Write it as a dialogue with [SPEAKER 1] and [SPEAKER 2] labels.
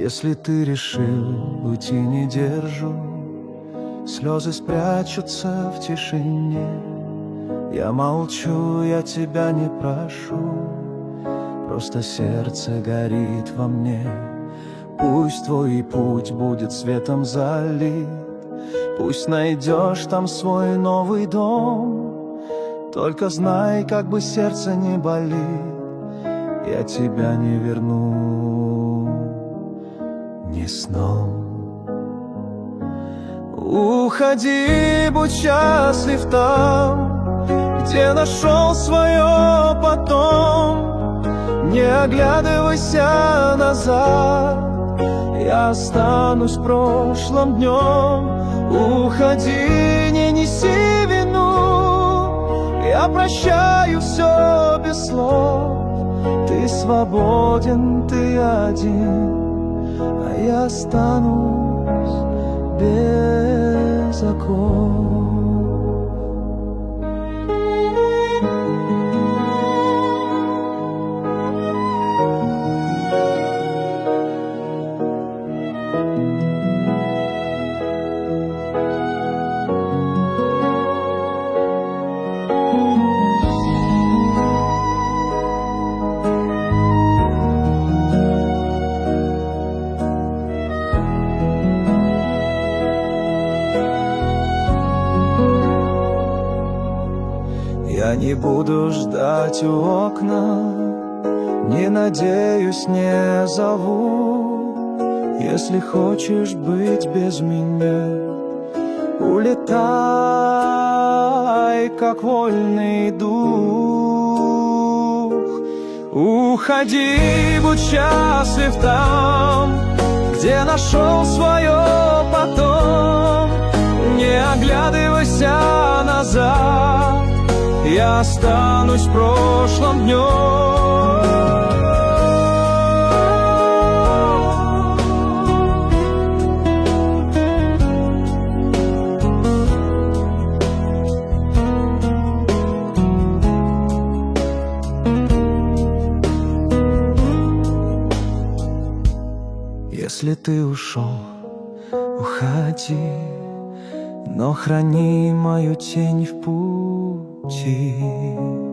[SPEAKER 1] Если ты решил уйти, не держу. Слезы спрячутся в тишине. Я молчу, я тебя не прошу. Просто сердце горит во мне. Пусть твой путь будет светом залит. Пусть найдешь там свой новый дом. Только знай, как бы сердце не болит, я тебя не верну ни сном. Уходи, будь счастлив там, где нашел свое потом. Не оглядывайся назад, я останусь прошлым днем. Уходи, не неси вину, я прощаю все без слов. Ты свободен, ты один, а я останусь без оков. Я не буду ждать у окна, не надеюсь, не зову. Если хочешь быть без меня, улетай, как вольный дух. Уходи, будь счастлив там, где нашел свое потом. Не оглядывайся назад, я останусь прошлым днем. Если ты ушел, уходи, но храни мою тень в пути.